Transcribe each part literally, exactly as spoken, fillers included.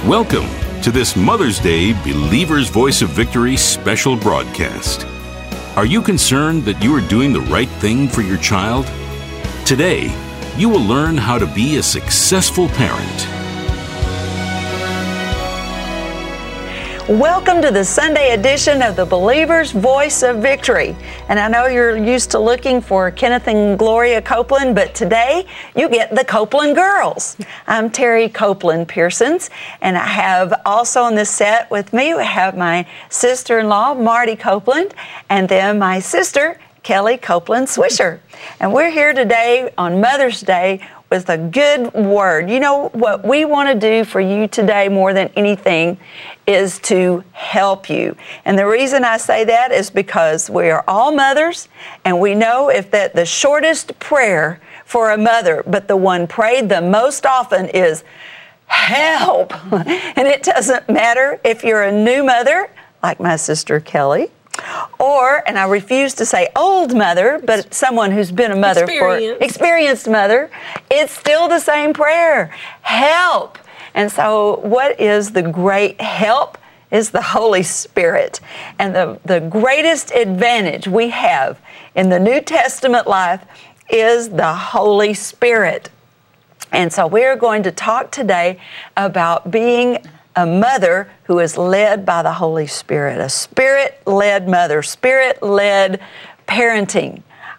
Welcome to this Mother's Day Believer's Voice of Victory special broadcast. Are you concerned that you are doing the right thing for your child? Today, you will learn how to be a successful parent. Welcome to the Sunday edition of the Believer's Voice of Victory. And I know you're used to looking for Kenneth and Gloria Copeland, but today you get the Copeland girls. I'm Terry Copeland Pearsons, and I have also on this set with me, we have my sister-in-law, Marty Copeland, and then my sister, Kelly Copeland Swisher. And we're here today on Mother's Day with a good word. You know, what we want to do for you today more than anything is to help you. And the reason I say that is because we are all mothers, and we know if that the shortest prayer for a mother, but the one prayed the most often, is help. And it doesn't matter if you're a new mother, like my sister Kelly, or, and I refuse to say old mother, but someone who's been a mother Experience. for, experienced mother, it's still the same prayer, help. And so what is the great help is the Holy Spirit. And the, the greatest advantage we have in the New Testament life is the Holy Spirit. And so we're going to talk today about being a mother who is led by the Holy Spirit, a Spirit-led mother, Spirit-led parenting.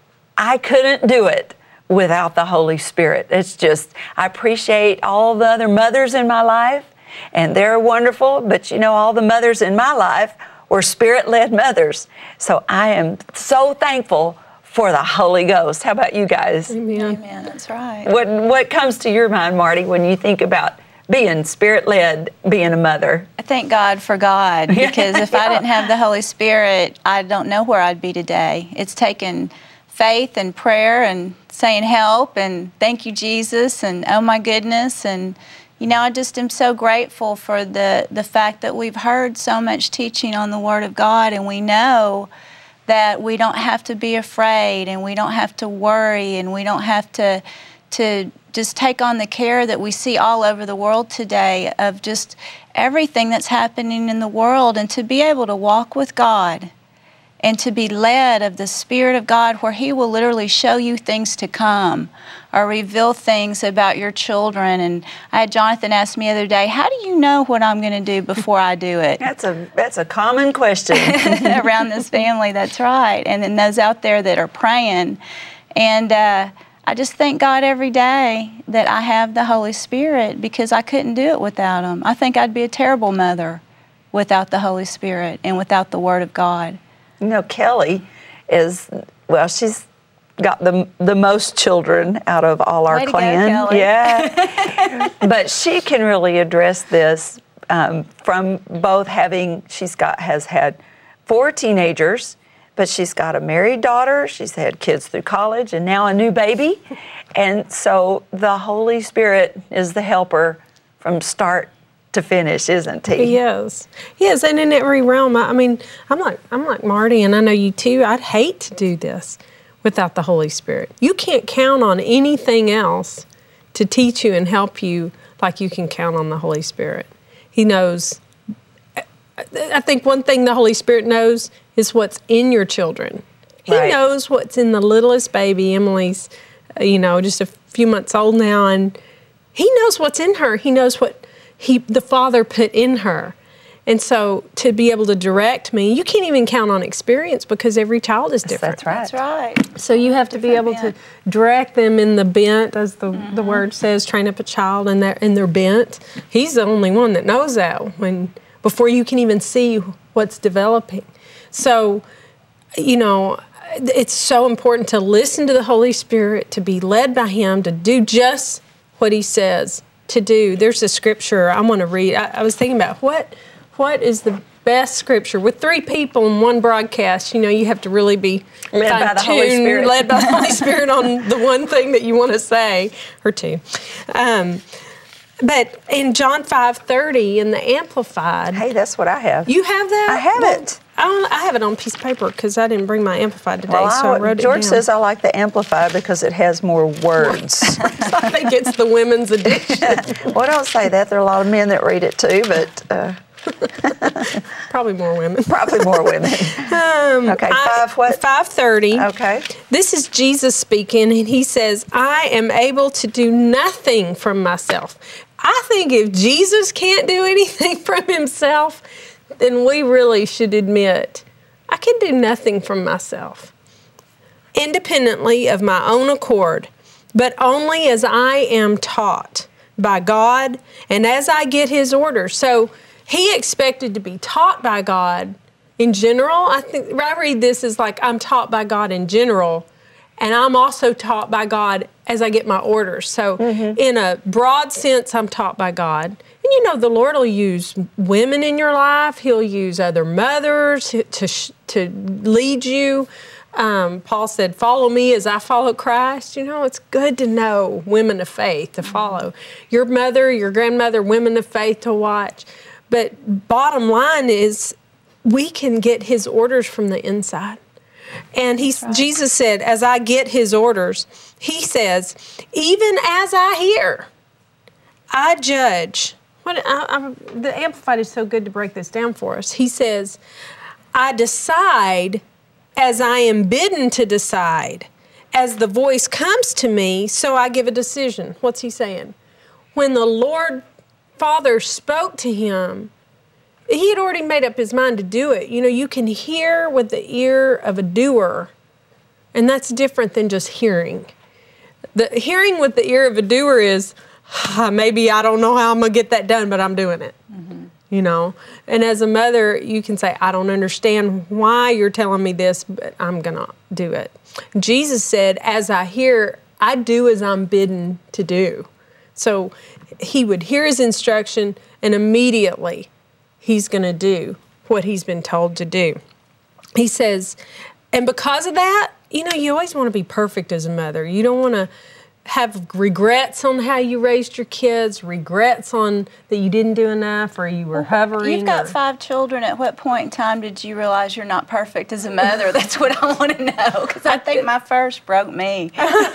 I couldn't do it without the Holy Spirit. It's just, I appreciate all the other mothers in my life, and they're wonderful, but you know, all the mothers in my life were Spirit-led mothers. So I am so thankful for the Holy Ghost. How about you guys? Amen. Amen, that's right. What, what comes to your mind, Marty, when you think about being Spirit-led, being a mother? I thank God for God, because if Yeah. I didn't have the Holy Spirit, I don't know where I'd be today. It's taken faith and prayer and saying help and thank you, Jesus, and oh my goodness. And, you know, I just am so grateful for the, the fact that we've heard so much teaching on the Word of God, and we know that we don't have to be afraid, and we don't have to worry, and we don't have to to just take on the care that we see all over the world today of just everything that's happening in the world, and to be able to walk with God and to be led of the Spirit of God, where He will literally show you things to come or reveal things about your children. And I had Jonathan ask me the other day, how do you know what I'm going to do before I do it? That's a that's a common question. Around this family, that's right. And then those out there that are praying. And uh, I just thank God every day that I have the Holy Spirit, because I couldn't do it without Him. I think I'd be a terrible mother without the Holy Spirit and without the Word of God. You know, Kelly is, well, she's got the the most children out of all our Way to go, clan. Kelly. Yeah. But she can really address this um, from both having, she's got, has had four teenagers, but she's got a married daughter, she's had kids through college, and now a new baby. And so the Holy Spirit is the helper from start to finish, isn't he? He is. Yes, and in every realm. I, I mean, I'm like I'm like Marty, and I know you too. I'd hate to do this without the Holy Spirit. You can't count on anything else to teach you and help you like you can count on the Holy Spirit. He knows. I think one thing the Holy Spirit knows is what's in your children. He Right. knows what's in the littlest baby. Emily's, uh, you know, just a few months old now, and He knows what's in her. He knows what he, the Father put in her. And so to be able to direct me, you can't even count on experience, because every child is different. That's right. That's right. So you have to be able to direct them in the bent, as the, mm-hmm. the word says, train up a child in their, in their bent. He's the only one that knows that when before you can even see what's developing. So, you know, it's so important to listen to the Holy Spirit, to be led by Him, to do just what He says to do. There's a scripture I want to read. I, I was thinking about what what is the best scripture. With three people in one broadcast, you know, you have to really be led by the Holy Spirit. led by the Holy Spirit on the one thing that you want to say, or two. Um, but in John five thirty in the Amplified, Hey, that's what I have. you have that? I have Well, it. I, don't, I have it on a piece of paper because I didn't bring my Amplified today, Well, so I, I, wrote George it down. says I like the Amplified because it has more words. I think it's the women's edition. Well, don't say that. There are a lot of men that read it too, but uh, Probably more women. probably more women. Um, Okay, I- five what? five thirty. Okay. This is Jesus speaking, and he says, I am able to do nothing from myself. I think if Jesus can't do anything from himself, then we really should admit, I can do nothing from myself, independently of my own accord, but only as I am taught by God and as I get his orders. So he expected to be taught by God in general. I think I read this as like I'm taught by God in general, and I'm also taught by God as I get my orders. So mm-hmm. in a broad sense, I'm taught by God. And you know, the Lord will use women in your life. He'll use other mothers to, to, to lead you. Um, Paul said, follow me as I follow Christ. You know, it's good to know women of faith to follow. Your mother, your grandmother, women of faith to watch. But bottom line is, we can get his orders from the inside. And he, right. Jesus said, as I get his orders, he says, even as I hear, I judge. What, I, I, the Amplified is so good to break this down for us. He says, I decide as I am bidden to decide. As the voice comes to me, so I give a decision. What's he saying? When the Lord Father spoke to him, he had already made up his mind to do it. You know, you can hear with the ear of a doer, and that's different than just hearing. The hearing with the ear of a doer is, ah, maybe I don't know how I'm going to get that done, but I'm doing it. Mm-hmm. You know, and as a mother, you can say, I don't understand why you're telling me this, but I'm going to do it. Jesus said, as I hear, I do as I'm bidden to do. So he would hear his instruction, and immediately he's going to do what he's been told to do. He says, and because of that, you know, you always want to be perfect as a mother. You don't want to have regrets on how you raised your kids, regrets on that you didn't do enough or you were hovering. You've got or, five children. At what point in time did you realize you're not perfect as a mother? That's what I want to know, because I think my first broke me.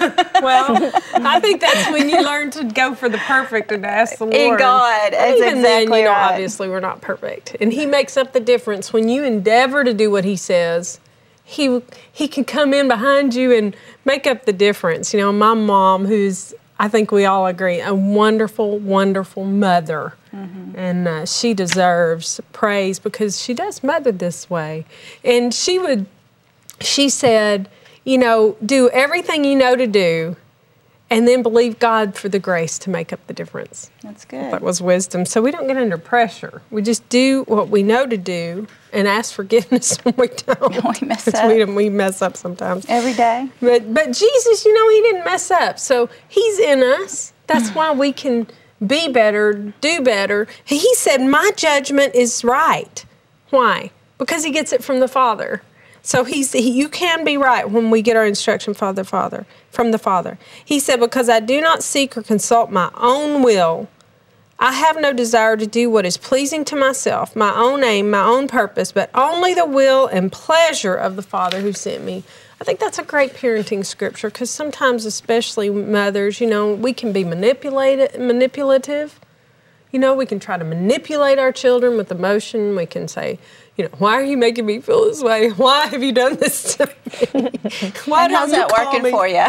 Well, I think that's when you learn to go for the perfect and ask the Lord. In God, that's Even exactly then, you know, right. obviously we're not perfect. And he makes up the difference. When you endeavor to do what he says, he he can come in behind you and make up the difference. You know, my mom, who's, I think we all agree, a wonderful, wonderful mother. Mm-hmm. And uh, she deserves praise because she does mother this way. And she would, she said, you know, do everything you know to do and then believe God for the grace to make up the difference. That's good. That was wisdom. So we don't get under pressure. We just do what we know to do and ask forgiveness when we don't. We mess up. We, we mess up sometimes. Every day. But but Jesus, you know, he didn't mess up. So he's in us. That's why we can be better, do better. He said, my judgment is right. Why? Because he gets it from the Father. So he's, he, you can be right when we get our instruction from the Father, from the Father. He said, because I do not seek or consult my own will, I have no desire to do what is pleasing to myself, my own aim, my own purpose, but only the will and pleasure of the Father who sent me. I think that's a great parenting scripture, because sometimes, especially mothers, you know, we can be manipulated, manipulative. You know, we can try to manipulate our children with emotion. We can say, you know, why are you making me feel this way? Why have you done this to me? Why and how's don't you that call working me? for you?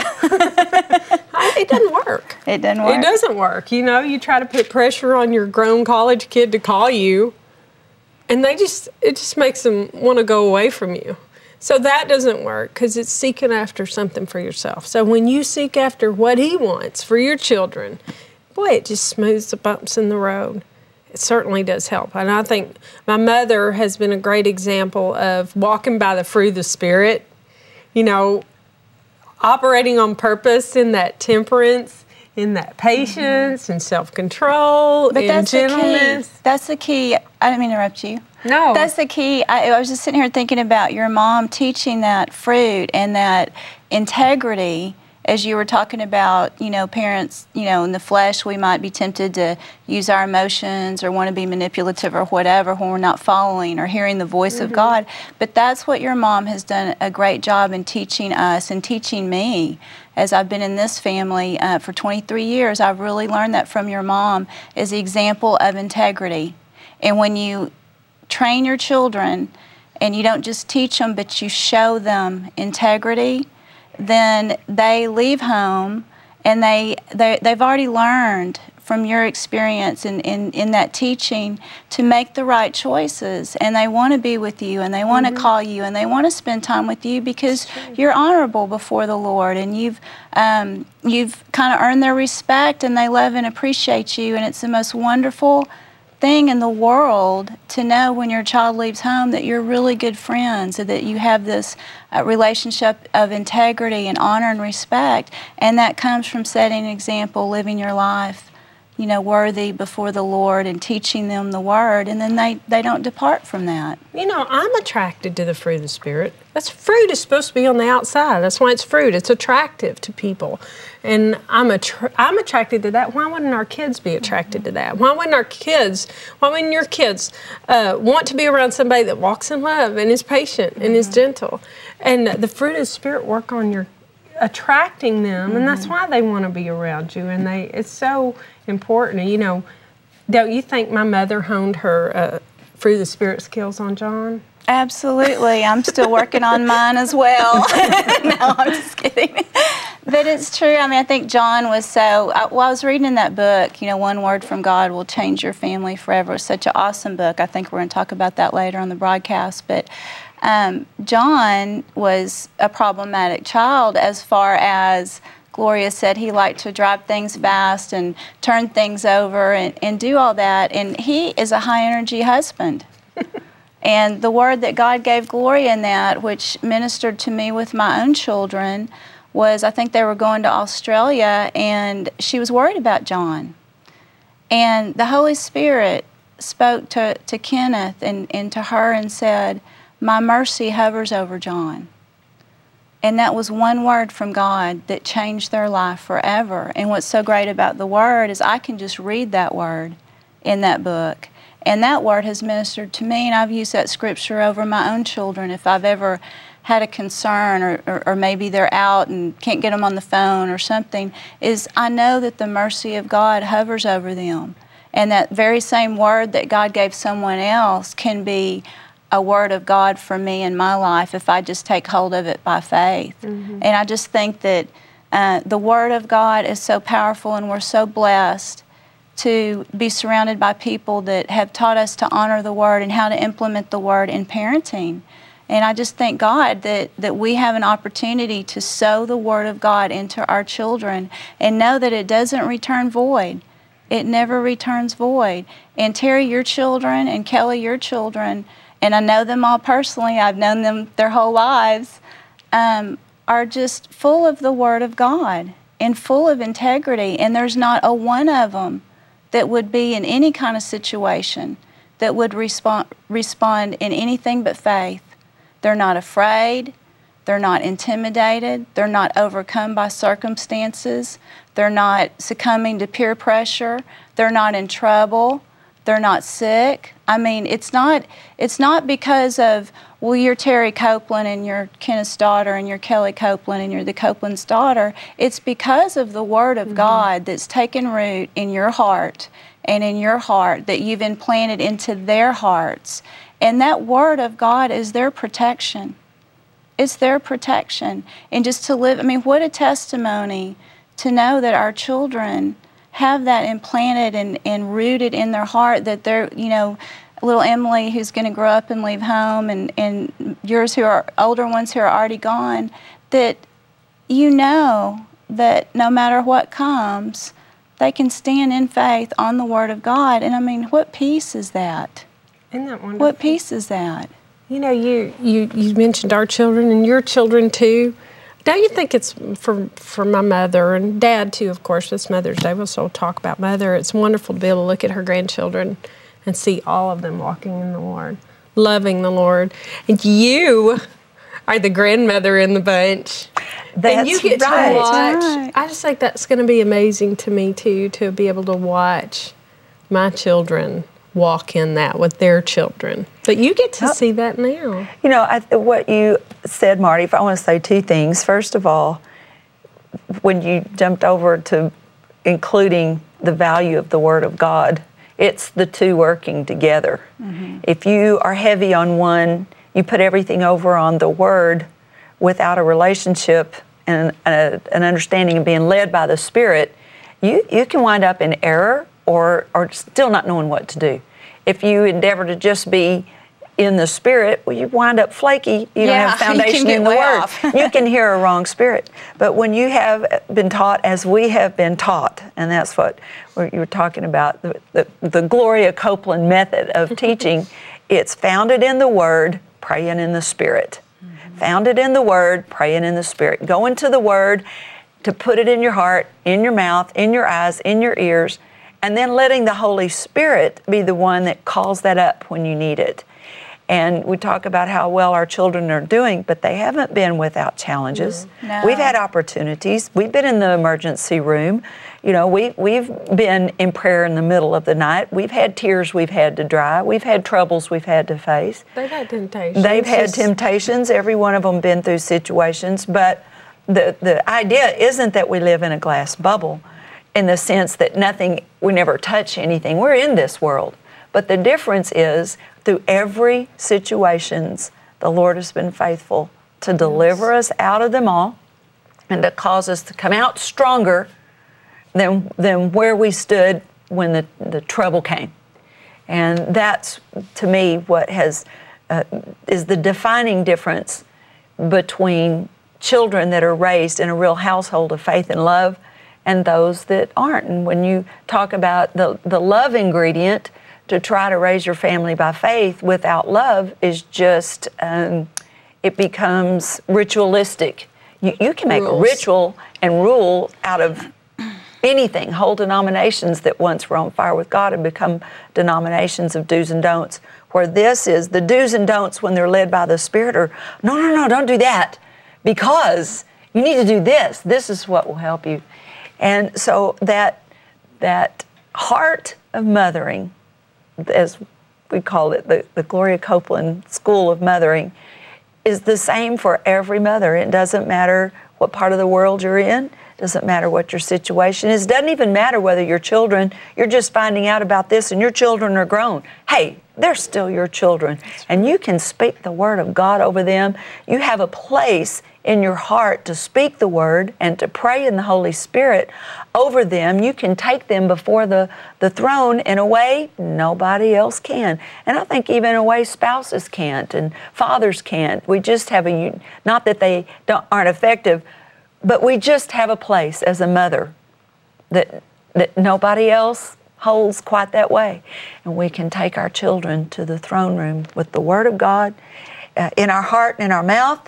I, it doesn't work. It doesn't work. It doesn't work. You know, you try to put pressure on your grown college kid to call you, and they just, it just makes them want to go away from you. So that doesn't work, because it's seeking after something for yourself. So when you seek after what he wants for your children, boy, it just smooths the bumps in the road. It certainly does help. And I think my mother has been a great example of walking by the fruit of the Spirit, you know, operating on purpose in that temperance, in that patience, mm-hmm. and self-control, but and that's gentleness. The key. That's the key. I didn't mean to interrupt you. No. That's the key. I, I was just sitting here thinking about your mom teaching that fruit and that integrity as you were talking about, you know, parents, you know, in the flesh, we might be tempted to use our emotions or want to be manipulative or whatever when we're not following or hearing the voice mm-hmm. of God. But that's what your mom has done a great job in teaching us and teaching me. As I've been in this family uh, for twenty-three years, I've really learned that from your mom is the example of integrity. And when you train your children and you don't just teach them, but you show them integrity, then they leave home and they, they, they've already learned from your experience in, in, in that teaching to make the right choices. And they want to be with you and they want mm-hmm. to call you and they want to spend time with you because you're honorable before the Lord and you've, um, you've kind of earned their respect and they love and appreciate you. And it's the most wonderful thing in the world to know when your child leaves home that you're really good friends, and that you have this uh, relationship of integrity and honor and respect, and that comes from setting an example, living your life, you know, worthy before the Lord and teaching them the Word, and then they, they don't depart from that. You know, I'm attracted to the fruit of the Spirit. That's fruit is supposed to be on the outside. That's why it's fruit. It's attractive to people. And I'm attra- I'm attracted to that. Why wouldn't our kids be attracted mm-hmm. to that? Why wouldn't our kids, why wouldn't your kids uh, want to be around somebody that walks in love and is patient mm-hmm. and is gentle? And the fruit of the Spirit work on your attracting them, mm-hmm. and that's why they want to be around you. And they it's so important. You know, don't you think my mother honed her uh, fruit of the Spirit skills on John? Absolutely. I'm still working on mine as well. No, I'm just kidding. But it's true. I mean, I think John was so, I, well, I was reading in that book, you know, One Word from God Will Change Your Family Forever. It's such an awesome book. I think we're going to talk about that later on the broadcast. But um, John was a problematic child as far as Gloria said he liked to drive things fast and turn things over and, and do all that. And he is a high-energy husband. And the word that God gave Gloria in that, which ministered to me with my own children, was I think they were going to Australia, and she was worried about John. And the Holy Spirit spoke to, to Kenneth and, and to her and said, "My mercy hovers over John." And that was one word from God that changed their life forever. And what's so great about the Word is I can just read that word in that book. And that word has ministered to me, and I've used that scripture over my own children. If I've ever had a concern, or, or, or maybe they're out and can't get them on the phone or something, is I know that the mercy of God hovers over them. And that very same word that God gave someone else can be a word of God for me in my life if I just take hold of it by faith. Mm-hmm. And I just think that uh, the Word of God is so powerful, and we're so blessed to be surrounded by people that have taught us to honor the Word and how to implement the Word in parenting. And I just thank God that, that we have an opportunity to sow the Word of God into our children and know that it doesn't return void. It never returns void. And Terry, your children, and Kelly, your children, and I know them all personally, I've known them their whole lives, um, are just full of the Word of God and full of integrity. And there's not a one of them that would be in any kind of situation that would respond, respond in anything but faith. They're not afraid. They're not intimidated. They're not overcome by circumstances. They're not succumbing to peer pressure. They're not in trouble. They're not sick. I mean, it's not, it's not because of, well, you're Terry Copeland and you're Kenneth's daughter and you're Kelly Copeland and you're the Copeland's daughter. It's because of the Word of mm-hmm. God that's taken root in your heart and in your heart that you've implanted into their hearts. And that Word of God is their protection. It's their protection. And just to live, I mean, what a testimony to know that our children have that implanted and, and rooted in their heart, that they're, you know, little Emily who's going to grow up and leave home, and, and yours who are older ones who are already gone, that you know that no matter what comes, they can stand in faith on the Word of God. And I mean, what peace is that? Isn't that wonderful? What peace is that? You know, you, you, you mentioned our children and your children too. Don't you think it's for for my mother and dad too, of course, it's Mother's Day, we'll still talk about mother. It's wonderful to be able to look at her grandchildren and see all of them walking in the Lord, loving the Lord. And you are the grandmother in the bunch. That's and you get right. to watch. Right. I just think that's going to be amazing to me too, to be able to watch my children walk in that with their children. But you get to Well, see that now. You know, I, what you said, Marty, if I want to say two things. First of all, when you jumped over to including the value of the Word of God, it's the two working together. Mm-hmm. If you are heavy on one, you put everything over on the Word without a relationship and a, an understanding of being led by the Spirit, you, you can wind up in error or, or still not knowing what to do. If you endeavor to just be in the Spirit, well, you wind up flaky. You Yeah, don't have foundation you can get in the way Word. off. You can hear a wrong spirit. But when you have been taught as we have been taught, and that's what you were talking about, the, the, the Gloria Copeland method of teaching, it's founded in the Word, praying in the Spirit. Mm-hmm. Founded in the Word, praying in the Spirit. Go into the Word to put it in your heart, in your mouth, in your eyes, in your ears, and then letting the Holy Spirit be the one that calls that up when you need it. And we talk about how well our children are doing, but they haven't been without challenges. No. We've had opportunities. We've been in the emergency room. You know, we, we've been in prayer in the middle of the night. We've had tears we've had to dry. We've had troubles we've had to face. They've had temptations. They've had Just- temptations. Every one of them been through situations. But the, the idea isn't that we live in a glass bubble in the sense that nothing, we never touch anything. We're in this world. But the difference is, through every situations, the Lord has been faithful to deliver us out of them all and to cause us to come out stronger than, than where we stood when the, the trouble came. And that's, to me, what has uh, is the defining difference between children that are raised in a real household of faith and love and those that aren't. And when you talk about the, the love ingredient, to try to raise your family by faith without love is just, um, it becomes ritualistic. You, you can make Rules. a ritual and rule out of anything. Whole denominations that once were on fire with God have become denominations of do's and don'ts, where this is the do's and don'ts when they're led by the Spirit are, no, no, no, don't do that, because you need to do this. This is what will help you. And so that, that heart of mothering, as we call it, the, the Gloria Copeland School of Mothering, is the same for every mother. It doesn't matter what part of the world you're in. It doesn't matter what your situation is. It doesn't even matter whether your children, you're just finding out about this and your children are grown. Hey, they're still your children. And you can speak the Word of God over them. You have a place in your heart to speak the Word and to pray in the Holy Spirit over them. You can take them before the, the throne in a way nobody else can. And I think even in a way spouses can't and fathers can't. We just have a, not that they don't, aren't effective, but we just have a place as a mother that, that nobody else holds quite that way. And we can take our children to the throne room with the Word of God uh, in our heart and in our mouth,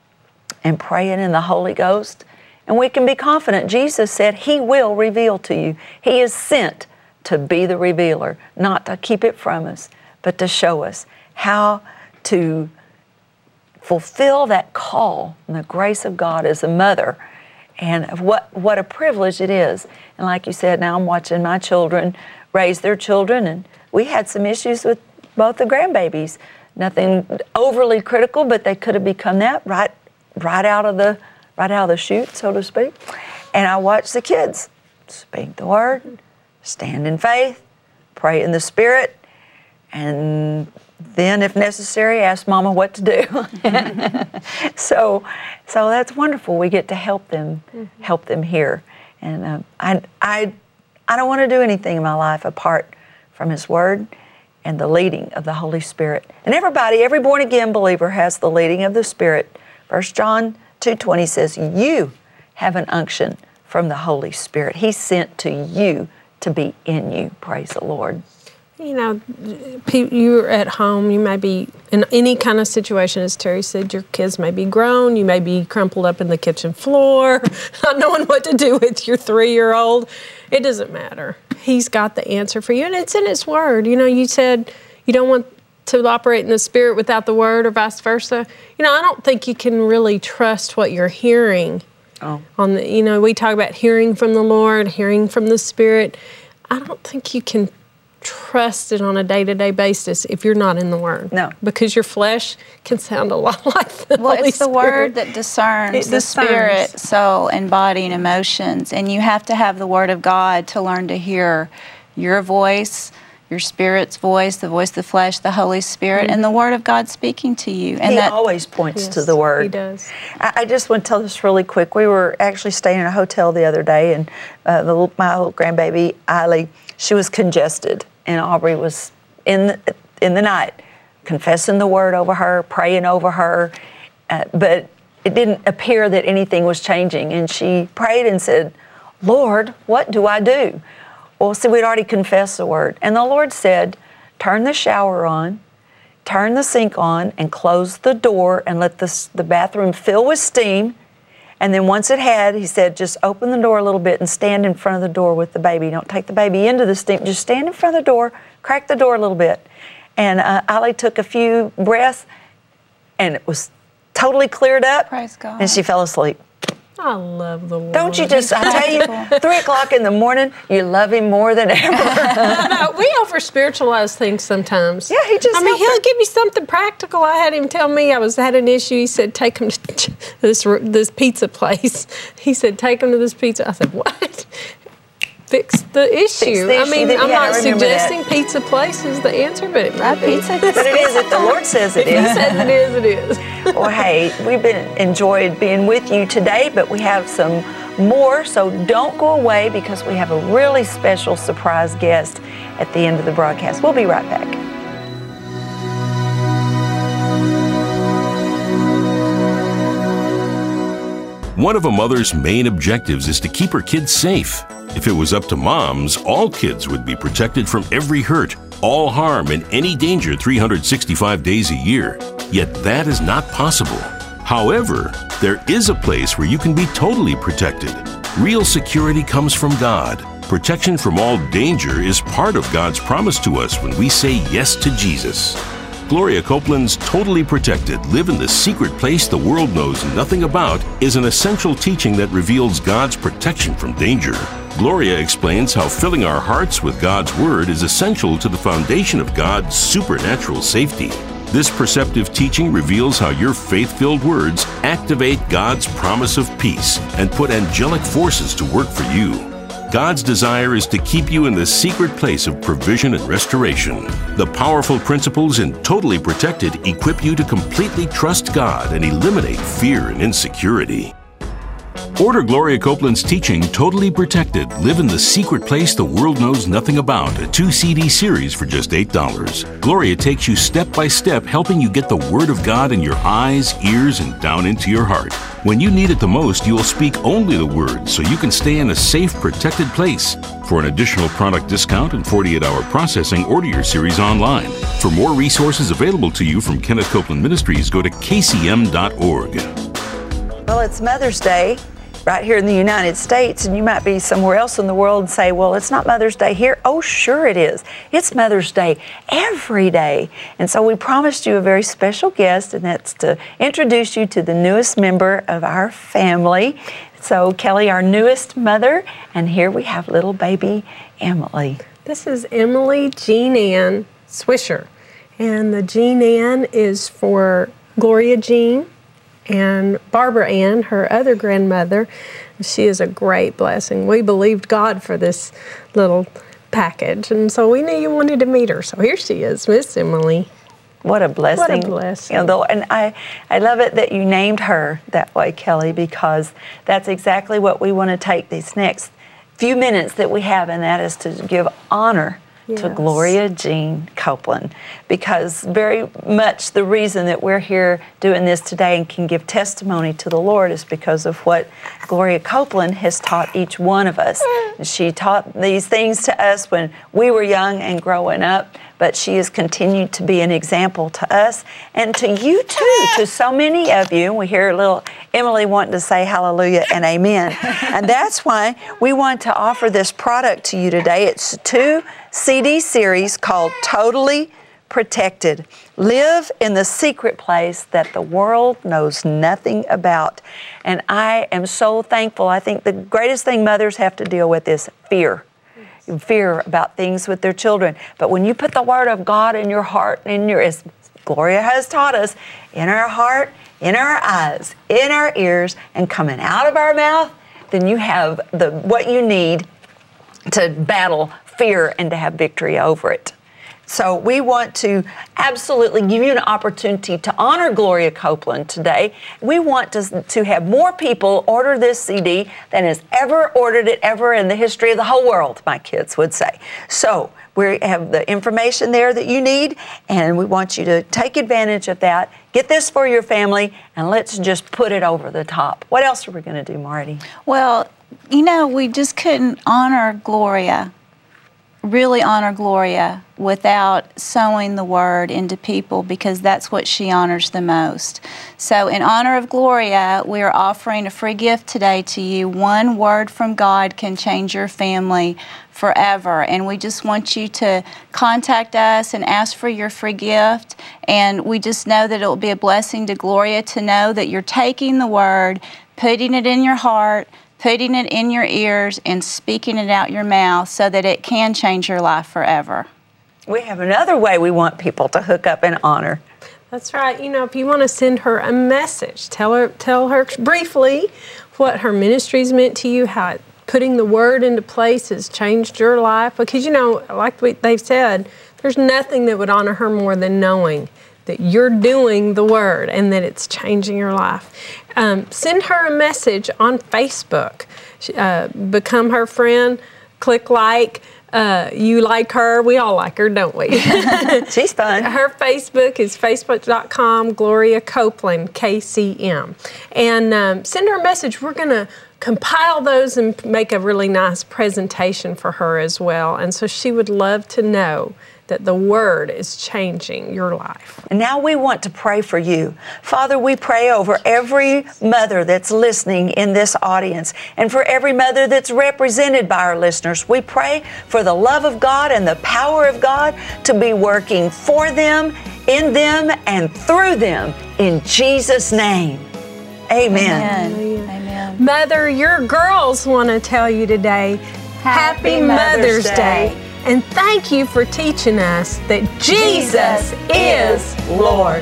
and praying in the Holy Ghost. And we can be confident. Jesus said He will reveal to you. He is sent to be the revealer, not to keep it from us, but to show us how to fulfill that call and the grace of God as a mother. And what, what a privilege it is. And like you said, now I'm watching my children raise their children, and we had some issues with both the grandbabies. Nothing overly critical, but they could have become that right right out of the right out of the chute, so to speak. And I watched the kids speak the Word, stand in faith, pray in the Spirit, and then, if necessary, ask Mama what to do. so, so that's wonderful. We get to help them, mm-hmm. help them here. And uh, I, I, I don't want to do anything in my life apart from His Word and the leading of the Holy Spirit. And everybody, every born-again believer has the leading of the Spirit. First John two twenty says, you have an unction from the Holy Spirit. He's sent to you to be in you. Praise the Lord. You know, you're at home, you may be in any kind of situation, as Terry said, your kids may be grown, you may be crumpled up in the kitchen floor, not knowing what to do with your three-year-old. It doesn't matter. He's got the answer for you, and it's in His Word. You know, you said you don't want to operate in the Spirit without the Word, or vice versa. You know, I don't think you can really trust what you're hearing. Oh. On the, you know, we talk about hearing from the Lord, hearing from the Spirit. I don't think you can trust it on a day-to-day basis if you're not in the Word. No. Because your flesh can sound a lot like the Well, Holy it's the Spirit. Word that discerns It the discerns. spirit, soul, and body and emotions. And you have to have the Word of God to learn to hear your voice, your spirit's voice, the voice of the flesh, the Holy Spirit, Mm-hmm. and the Word of God speaking to you. And He that always points Yes, to the Word. He does. I, I just want to tell this really quick. We were actually staying in a hotel the other day, and uh, the, little- my little grandbaby, Eiley, she was congested, and Aubrey was in the, in the night confessing the Word over her, praying over her, uh, but it didn't appear that anything was changing. And she prayed and said, Lord, what do I do? Well, see, we'd already confessed the Word. And the Lord said, turn the shower on, turn the sink on, and close the door and let the, the bathroom fill with steam. And then once it had, he said, just open the door a little bit and stand in front of the door with the baby. Don't take the baby into the steam. Just stand in front of the door, crack the door a little bit. And uh, Eiley took a few breaths, and it was totally cleared up. Praise God. And she fell asleep. I love the Lord. Don't you just, I tell you, three o'clock in the morning, you love Him more than ever. No, we over spiritualize things sometimes. Yeah, he just I mean, helped he'll her. give you something practical. I had him tell me I was had an issue. He said, "Take him to this this pizza place." He said, "Take him to this pizza." I said, "What?" Fix the issue. the I issue. mean, Yeah, I'm I not remember that. suggesting pizza place is the answer, but it might That be. pizza. But it is, if the Lord says it He is. says it is. It is. Well, hey, we've been enjoyed being with you today, but we have some more, so don't go away because we have a really special surprise guest at the end of the broadcast. We'll be right back. One of a mother's main objectives is to keep her kids safe. If it was up to moms, all kids would be protected from every hurt, all harm, and any danger three hundred sixty-five days a year. Yet that is not possible. However, there is a place where you can be totally protected. Real security comes from God. Protection from all danger is part of God's promise to us when we say yes to Jesus. Gloria Copeland's Totally Protected, Live in the Secret Place the World Knows Nothing About is an essential teaching that reveals God's protection from danger. Gloria explains how filling our hearts with God's Word is essential to the foundation of God's supernatural safety. This perceptive teaching reveals how your faith-filled words activate God's promise of peace and put angelic forces to work for you. God's desire is to keep you in the secret place of provision and restoration. The powerful principles in Totally Protected equip you to completely trust God and eliminate fear and insecurity. Order Gloria Copeland's teaching, Totally Protected, Live in the Secret Place the World Knows Nothing About, a two C D series for just eight dollars. Gloria takes you step by step, helping you get the Word of God in your eyes, ears, and down into your heart. When you need it the most, you will speak only the Word, so you can stay in a safe, protected place. For an additional product discount and forty-eight hour processing, order your series online. For more resources available to you from Kenneth Copeland Ministries, go to K C M dot org. Well, it's Mother's Day right here in the United States, and you might be somewhere else in the world and say, well, it's not Mother's Day here. Oh, sure it is. It's Mother's Day every day. And so we promised you a very special guest, and that's to introduce you to the newest member of our family. So Kelly, our newest mother, and here we have little baby Emily. This is Emily Jean Ann Swisher, and the Jean Ann is for Gloria Jean and Barbara Ann, her other grandmother. She is a great blessing. We believed God for this little package, and so we knew you wanted to meet her. So here she is, Miss Emily. What a blessing. What a blessing. You know, though, and I, I love it that you named her that way, Kelly, because that's exactly what we want to take these next few minutes that we have, and that is to give honor to Yes. Gloria Jean Copeland, because very much the reason that we're here doing this today and can give testimony to the Lord is because of what Gloria Copeland has taught each one of us. She taught these things to us when we were young and growing up, but she has continued to be an example to us and to you too, to so many of you. We hear little Emily wanting to say hallelujah and amen. And that's why we want to offer this product to you today. It's a two C D series called Totally protected. Live in the secret place that the world knows nothing about. And I am so thankful. I think the greatest thing mothers have to deal with is fear. Fear about things with their children. But when you put the Word of God in your heart, in your, as Gloria has taught us, in our heart, in our eyes, in our ears, and coming out of our mouth, then you have the what you need to battle fear and to have victory over it. So we want to absolutely give you an opportunity to honor Gloria Copeland today. We want to, to have more people order this C D than has ever ordered it ever in the history of the whole world, my kids would say. So we have the information there that you need, and we want you to take advantage of that. Get this for your family, and let's just put it over the top. What else are we going to do, Marty? Well, you know, we just couldn't honor Gloria, really honor Gloria, without sowing the word into people, because that's what she honors the most. So in honor of Gloria, we are offering a free gift today to you. One word from God can change your family forever. And we just want you to contact us and ask for your free gift. And we just know that it will be a blessing to Gloria to know that you're taking the word, putting it in your heart, putting it in your ears, and speaking it out your mouth so that it can change your life forever. We have another way we want people to hook up and honor. That's right. You know, if you want to send her a message, tell her tell her briefly what her ministry's meant to you, how it, putting the word into place has changed your life. Because, you know, like we, they've said, there's nothing that would honor her more than knowing that you're doing the word and that it's changing your life. Um, send her a message on Facebook. Uh, become her friend. Click like. Uh, you like her. We all like her, don't we? She's fun. Her Facebook is facebook dot com, Gloria Copeland, K C M. And um, send her a message. We're going to compile those and make a really nice presentation for her as well. And so she would love to know that the word is changing your life. And now we want to pray for you. Father, we pray over every mother that's listening in this audience and for every mother that's represented by our listeners. We pray for the love of God and the power of God to be working for them, in them, and through them in Jesus' name. Amen. Amen. Amen. Mother, your girls want to tell you today, Happy, Happy Mother's, Mother's Day. Day. And thank you for teaching us that Jesus, Jesus is Lord.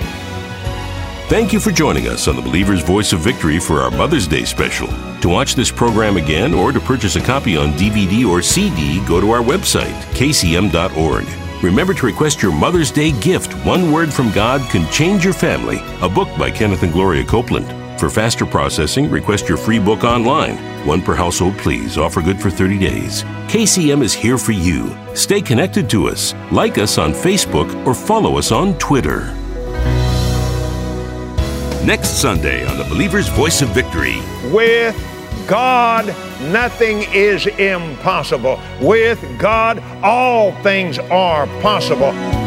Thank you for joining us on the Believer's Voice of Victory for our Mother's Day special. To watch this program again or to purchase a copy on D V D or C D, go to our website, k c m dot org. Remember to request your Mother's Day gift, One Word from God Can Change Your Family, a book by Kenneth and Gloria Copeland. For faster processing, request your free book online. One per household, please. Offer good for thirty days. K C M is here for you. Stay connected to us. Like us on Facebook or follow us on Twitter. Next Sunday on the Believer's Voice of Victory. With God, nothing is impossible. With God, all things are possible.